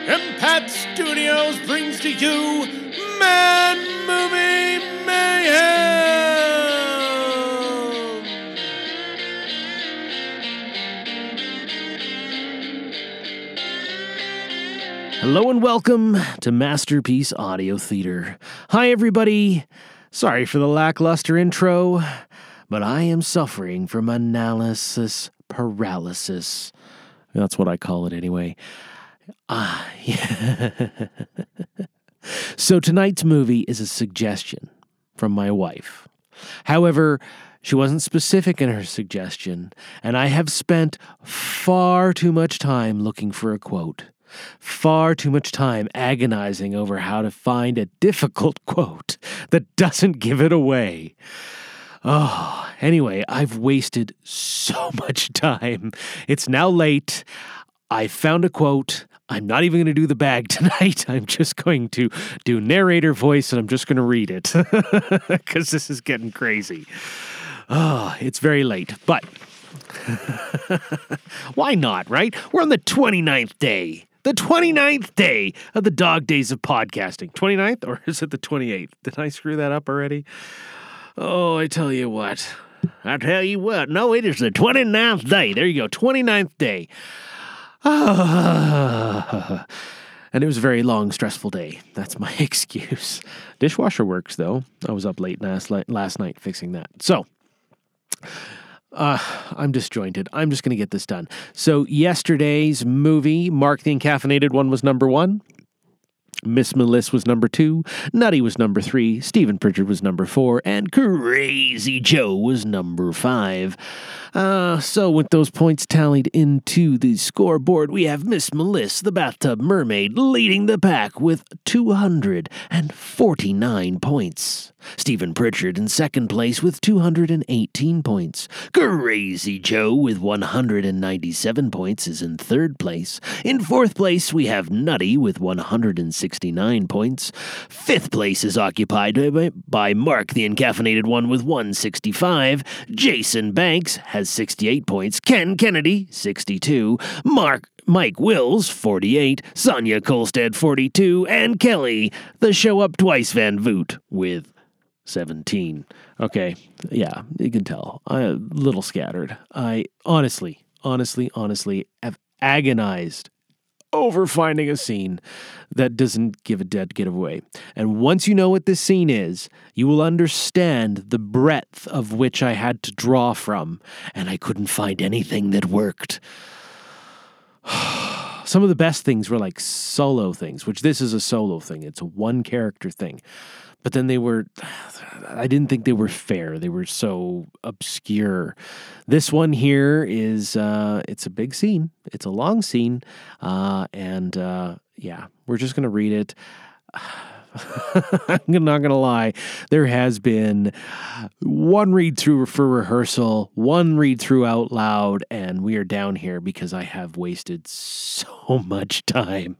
Impact Studios brings to you Man Movie Mayhem! Hello and welcome to Masterpiece Audio Theater. Hi everybody! Sorry for the lackluster intro, but I am suffering from analysis paralysis. That's what I call it anyway. So tonight's movie is a suggestion from my wife. However, she wasn't specific in her suggestion, and I have spent far too much time looking for a quote. Far too much time agonizing over how to find a difficult quote that doesn't give it away. Anyway, I've wasted so much time. It's now late. I found a quote. I'm not even going to do the bag tonight. I'm just going to do narrator voice and I'm just going to read it because this is getting crazy. It's very late, but why not, right? We're on the 29th day. The 29th day of the dog days of podcasting. 29th or is it the 28th? Did I screw that up already? Oh, I tell you what. No, it is the 29th day. There you go. 29th day. And it was a very long, stressful day. That's my excuse. Dishwasher works, though. I was up late last night fixing that. So, I'm disjointed. I'm just going to get this done. So, yesterday's movie, Mark the Encaffeinated One, was number 1. Miss Melissa was number 2. Nutty was number 3. Stephen Pritchard was number 4. And Crazy Joe was number 5. So with those points tallied into the scoreboard, we have Miss Melissa, the Bathtub Mermaid, leading the pack with 249 points. Stephen Pritchard in second place with 218 points. Crazy Joe with 197 points is in third place. In fourth place, we have Nutty with 169 points. Fifth place is occupied by Mark the Encaffeinated One with 165. Jason Banks has 68 points. Ken Kennedy, 62. Mike Wills, 48. Sonia Kolstad, 42. And Kelly, the Show Up Twice Van Voot, with 17. Okay, yeah, you can tell. I'm a little scattered. I honestly have agonized over finding a scene that doesn't give a dead giveaway. And once you know what this scene is, you will understand the breadth of which I had to draw from, and I couldn't find anything that worked. Some of the best things were like solo things, which this is a solo thing. It's a one-character thing. But then I didn't think they were fair. They were so obscure. This one here is, it's a big scene. It's a long scene. And we're just going to read it. I'm not going to lie. There has been one read through for rehearsal, one read through out loud, and we are down here because I have wasted so much time.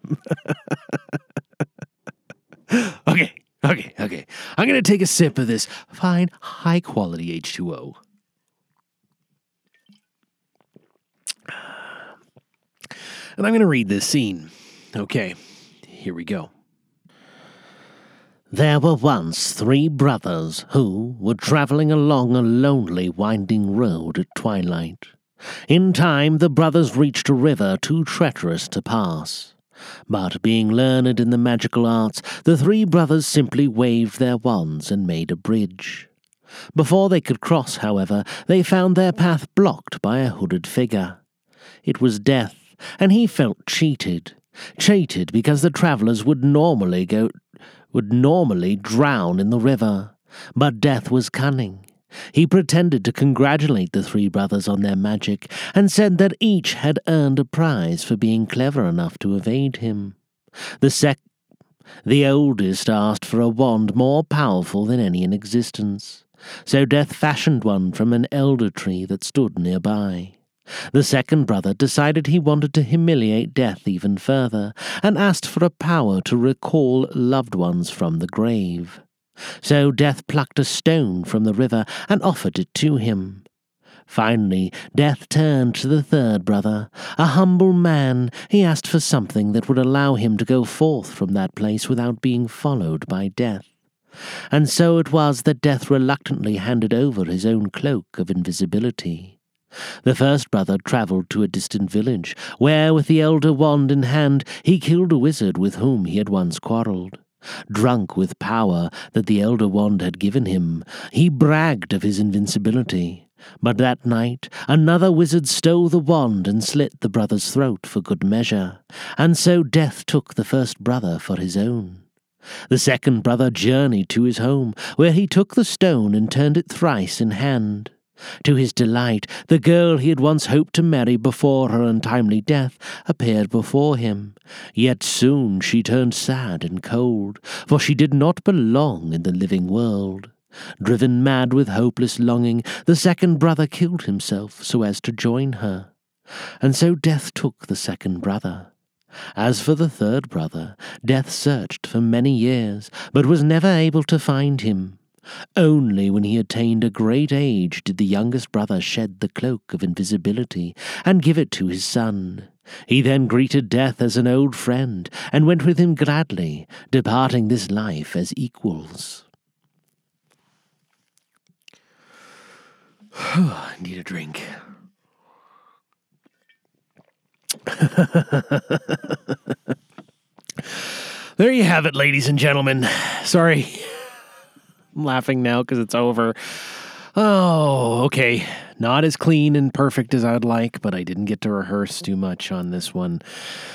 Okay. I'm going to take a sip of this fine, high-quality H2O. And I'm going to read this scene. Okay, here we go. There were once 3 brothers who were traveling along a lonely, winding road at twilight. In time, the brothers reached a river too treacherous to pass. But being learned in the magical arts, the 3 brothers simply waved their wands and made a bridge. Before they could cross, however, they found their path blocked by a hooded figure. It was Death, and he felt cheated. Cheated because the travellers would normally drown in the river. But Death was cunning. He pretended to congratulate the 3 brothers on their magic and said that each had earned a prize for being clever enough to evade him. The oldest asked for a wand more powerful than any in existence, so Death fashioned one from an elder tree that stood nearby. The second brother decided he wanted to humiliate Death even further and asked for a power to recall loved ones from the grave. So Death plucked a stone from the river and offered it to him. Finally, Death turned to the third brother. A humble man, he asked for something that would allow him to go forth from that place without being followed by Death. And so it was that Death reluctantly handed over his own cloak of invisibility. The first brother travelled to a distant village, where, with the elder wand in hand, he killed a wizard with whom he had once quarrelled. Drunk with power that the elder wand had given him, he bragged of his invincibility. But that night another wizard stole the wand and slit the brother's throat for good measure, and so Death took the first brother for his own. The second brother journeyed to his home, where he took the stone and turned it thrice in hand. To his delight, the girl he had once hoped to marry before her untimely death appeared before him. Yet soon she turned sad and cold, for she did not belong in the living world. Driven mad with hopeless longing, the second brother killed himself so as to join her. And so Death took the second brother. As for the third brother, Death searched for many years, but was never able to find him. Only when he attained a great age did the youngest brother shed the cloak of invisibility and give it to his son. He then greeted Death as an old friend and went with him gladly, departing this life as equals. I need a drink. There you have it, ladies and gentlemen. Sorry. I'm laughing now because it's over. Oh, okay. Not as clean and perfect as I'd like, but I didn't get to rehearse too much on this one.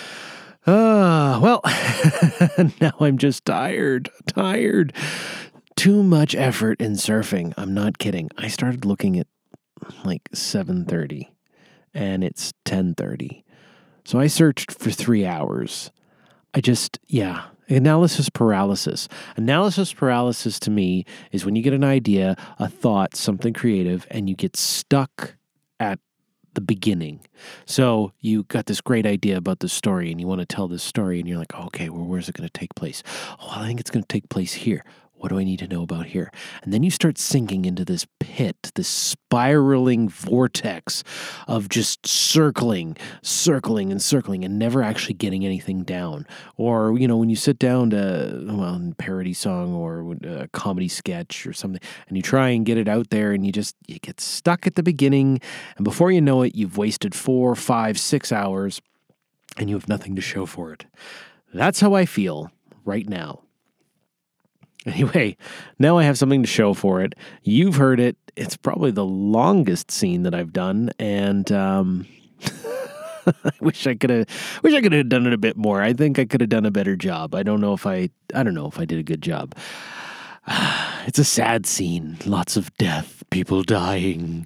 Well, now I'm just tired. Too much effort in surfing. I'm not kidding. I started looking at like 7:30 and it's 10:30. So I searched for 3 hours. Analysis paralysis. Analysis paralysis to me is when you get an idea, a thought, something creative, and you get stuck at the beginning. So you got this great idea about the story and you want to tell this story and you're like, okay, well, where's it going to take place? Oh, I think it's going to take place here. What do I need to know about here? And then you start sinking into this pit, this spiraling vortex of just circling and never actually getting anything down. Or, when you sit down to, a parody song or a comedy sketch or something, and you try and get it out there and you get stuck at the beginning. And before you know it, you've wasted 4, 5, 6 hours and you have nothing to show for it. That's how I feel right now. Anyway, now I have something to show for it. You've heard it. It's probably the longest scene that I've done, and I wish I could have done it a bit more. I think I could have done a better job. I don't know if I did a good job. It's a sad scene. Lots of death, people dying.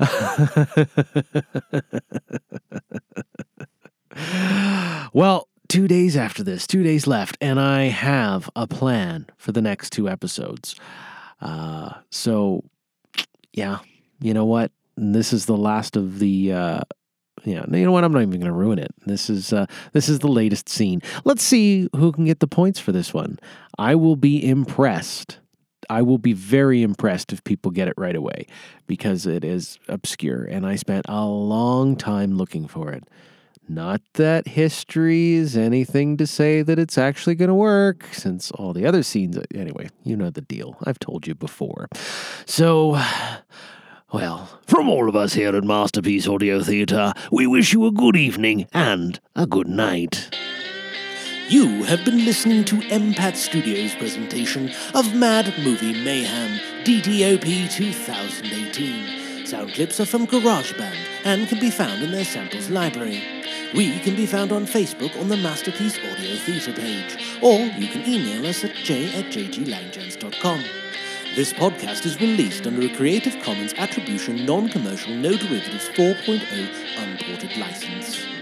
Well, 2 days after this, 2 days left, and I have a plan for the next 2 episodes. You know what? This is the last of the, you know what? I'm not even going to ruin it. This is the latest scene. Let's see who can get the points for this one. I will be impressed. I will be very impressed if people get it right away because it is obscure, and I spent a long time looking for it. Not that history is anything to say that it's actually going to work, since all the other scenes... Anyway, you know the deal. I've told you before. So, well, from all of us here at Masterpiece Audio Theatre, we wish you a good evening and a good night. You have been listening to MPAT Studios' presentation of Mad Movie Mayhem, DTOP 2018. Sound clips are from GarageBand and can be found in their samples library. We can be found on Facebook on the Masterpiece Audio Theatre page, or you can email us at j@jglanggens.com. This podcast is released under a Creative Commons Attribution Non-Commercial No Derivatives 4.0 Unported license.